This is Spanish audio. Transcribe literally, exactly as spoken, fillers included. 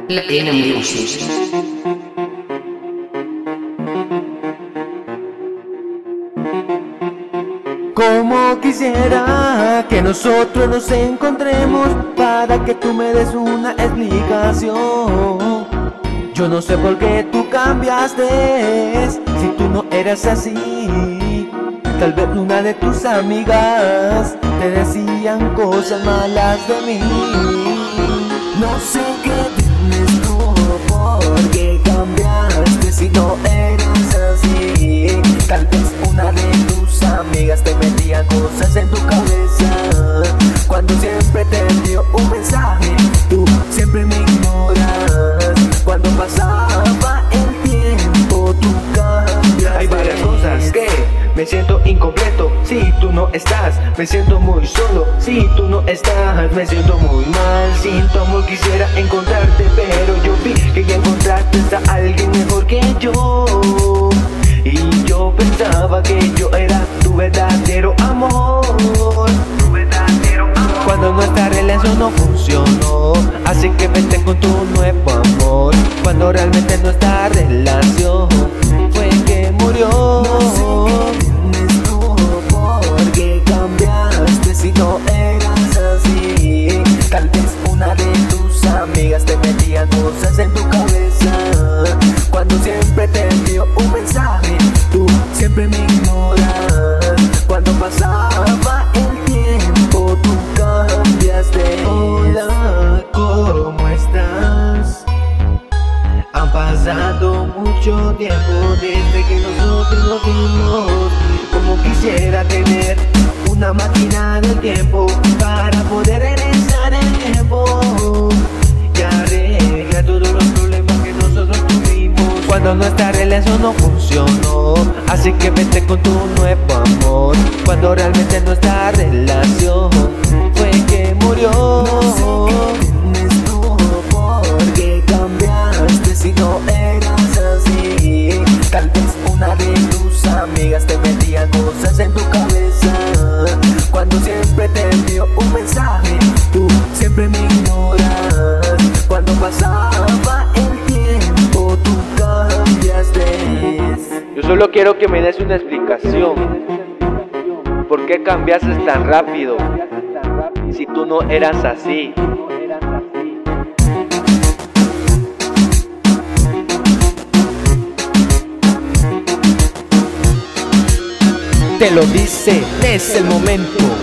La N Music. Como quisiera que nosotros nos encontremos para que tú me des una explicación. Yo no sé por qué tú cambiaste, si tú no eras así. Tal vez una de tus amigas te decían cosas malas de mí. No sé qué tienes tú, por qué cambiaste si no eras así. Tal vez una de tus amigas te metía cosas en tu cabeza. Cuando siempre te envío un mensaje, tú siempre me ignoras. Cuando pasaba el tiempo, tú cambiaste. Hay varias cosas que me siento incompleto si tú no estás. Me siento muy solo si tú no estás. Me siento muy mal, sin tu amor quisiera encontrarte, pero yo vi que ya encontraste a alguien mejor que yo. Y yo pensaba que yo era tu verdadero amor. Tu verdadero amor. Cuando nuestra relación no funcionó, así que vete con tu nuevo amor. Cuando realmente nuestra relación fue que murió. No sé qué tienes tú, por qué cambiaste si no eras así. Tal vez una de tus amigas te metía cosas en tu cabeza. Cuando siempre te envío un mensaje, tú siempre me ignoras. Cuando pasaba el tiempo, tú cambiaste. Hola, ¿cómo estás? Han pasado mucho tiempo desde que nosotros nos vimos. Como quisiera tener una máquina del tiempo para poder regresar el tiempo y arreglar todos los problemas que nosotros tuvimos. Cuando nuestra relación no funcionó, así que vete con tu nuevo amor. Cuando realmente nuestra relación fue que murió. No sé qué tienes tú, por qué cambiaste si no eras así. Tal vez una de tus amigas te metía cosas en tu cabeza. Cuando siempre te envío un mensaje, tú siempre me ignoras. Cuando pasaba el tiempo, tú cambiaste. Yo solo quiero que me des una explicación. ¿Por qué cambiaste tan rápido si tú no eras así? Te lo dice, es el momento.